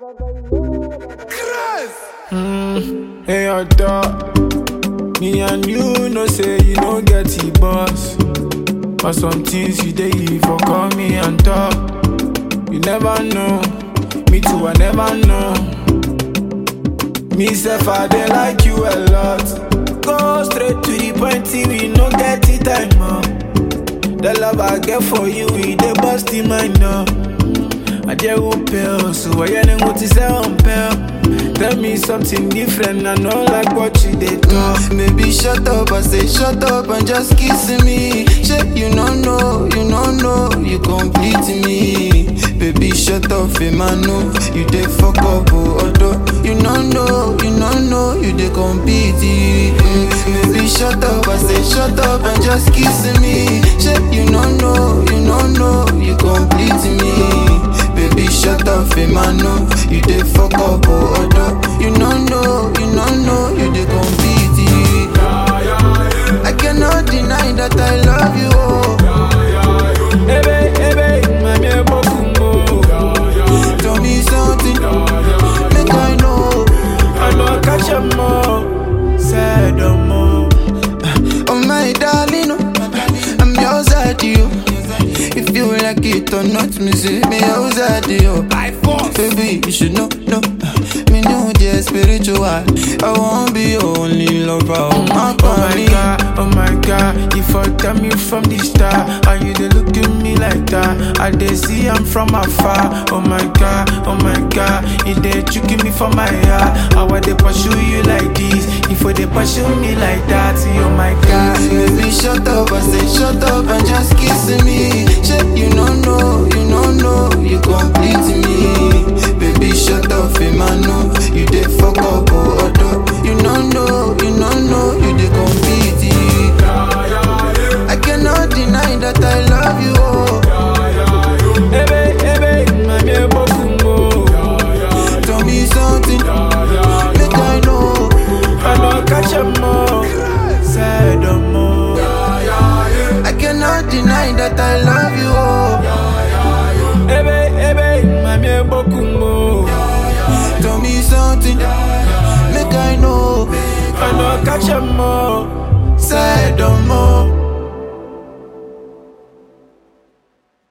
Hey, I thought me and you know say you don't get the boss. But some things you dey for call me and talk. You never know, me too I never know. Me self I dey like you a lot. Go straight to the point till we no get the time up. The love I get for you, we dey bust in my now. I just won't pay, so I ain't going to say on pay. Tell me something different, I know like what you did do. Baby, shut up, I say shut up and just kissing me. Shit, you don't know, you complete me. Baby, shut up, Emmanuel, you dey fuck up, although you don't know, you dey compete. Baby, shut up, I say shut up and just kissing me. Shit, you don't know, you complete me. Baby, shut up, Emmanuel, you dey fuck up, although you don't know, you dey compete. I cannot deny that I love you, Hey, tell me something, make I know. I know I catch a more, sad no more. Oh my darling, I'm yours at you. If you like it or not, me say me yours at you. Baby, you should know, me know the spiritual. I won't be your only lover. Oh my God, you fucked me from the start. And you dey look at me like that. I dey see I'm from afar. Oh my God, you dey tricking me for my heart. I want to pursue you like this. If they pursue me like that, oh my God. Baby, shut up, I say shut up and just kissing me. Shit, you don't know, you complete me. Baby, shut up, Emmanuel, you dey fuck up, although you don't know, you dey compete. I cannot deny that I love you, tell me something, make I know. I know catch a more, sad no more. I cannot deny that I love you, tell me something, make I know. I know catch a more, Say no more.